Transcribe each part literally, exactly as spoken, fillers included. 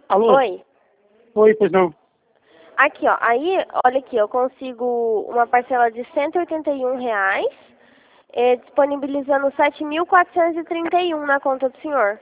Alô? Oi. Oi, pois não. Aqui, ó. Aí, olha aqui, eu consigo uma parcela de cento e oitenta e um reais, eh, disponibilizando sete mil quatrocentos e trinta e um na conta do senhor.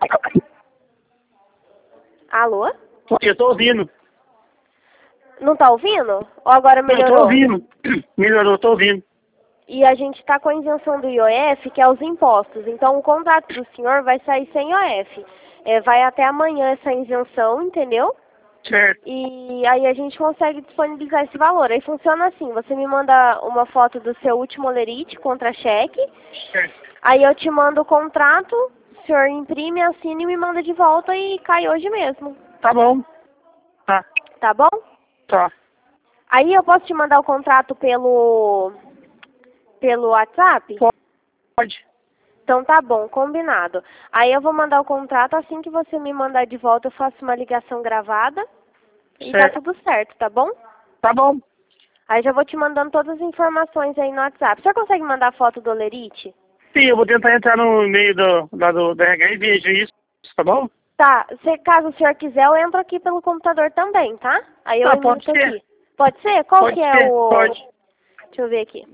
Alô? Oi, eu tô ouvindo. Não tá ouvindo? Ou agora Eu tô melhorou? ouvindo. Melhorou, tô ouvindo. E a gente tá com a isenção do I O F, que é os impostos. Então, o contrato do senhor vai sair sem I O F. Eh, vai até amanhã essa isenção, entendeu? Certo. E aí a gente consegue disponibilizar esse valor. Aí funciona assim, você me manda uma foto do seu último olerite contra cheque, Certo. aí eu te mando o contrato, o senhor imprime, assina e me manda de volta e cai hoje mesmo. Tá bom. Tá. Tá bom? Tá. Aí eu posso te mandar o contrato pelo, pelo WhatsApp? Pode. Então tá bom, combinado. Aí eu vou mandar o contrato, assim que você me mandar de volta eu faço uma ligação gravada e tá Certo. tudo certo, tá bom? Tá bom. Aí já vou te mandando todas as informações aí no WhatsApp. O senhor consegue mandar foto do olerite? Sim, eu vou tentar entrar no e-mail do, lá do, do R H e vejo isso. Tá bom? Tá, se, caso o senhor quiser, eu entro aqui pelo computador também, tá? Aí eu Ah, pode emito ser. aqui. Pode ser? Qual Pode que é ser. o... Pode. Deixa eu ver aqui.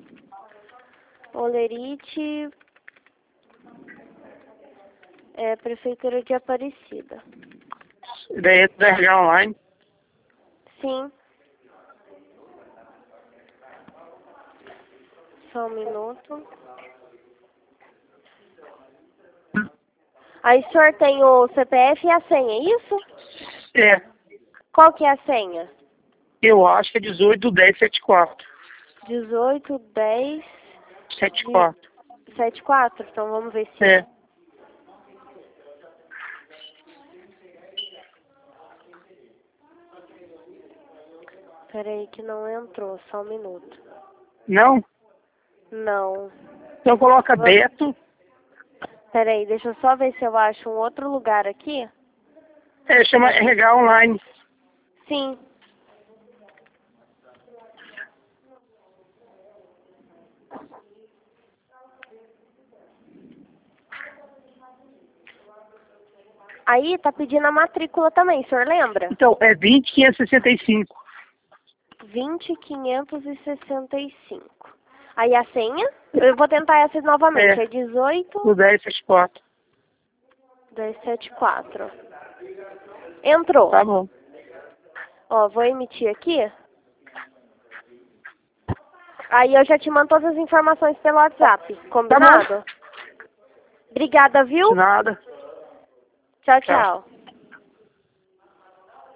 Olerite... É, Prefeitura de Aparecida. Daí é do R H online. Sim. Só um minuto. Aí o senhor tem o C P F e a senha, é isso? É. Qual que é a senha? Eu acho que é dezoito, dez, setenta e quatro. dezoito, dez, setenta e quatro. setenta e quatro? Então vamos ver se... É. Peraí que não entrou, só um minuto. Não? Não. Então coloca Vou- Beto. Peraí, deixa eu só ver se eu acho um outro lugar aqui. É, chama R H online. Sim. Aí tá pedindo a matrícula também, o senhor lembra? Então, é vinte, quinhentos e sessenta e cinco. vinte, quinhentos e sessenta e cinco. Aí a senha? Eu vou tentar essa novamente. É. É dezoito, Do dez, setenta e quatro. dois, sete, quatro. Entrou. Tá bom. Ó, vou emitir aqui. Aí eu já te mando todas as informações pelo WhatsApp. Combinado? Obrigada, viu? De nada. Tchau, Tchau. tchau.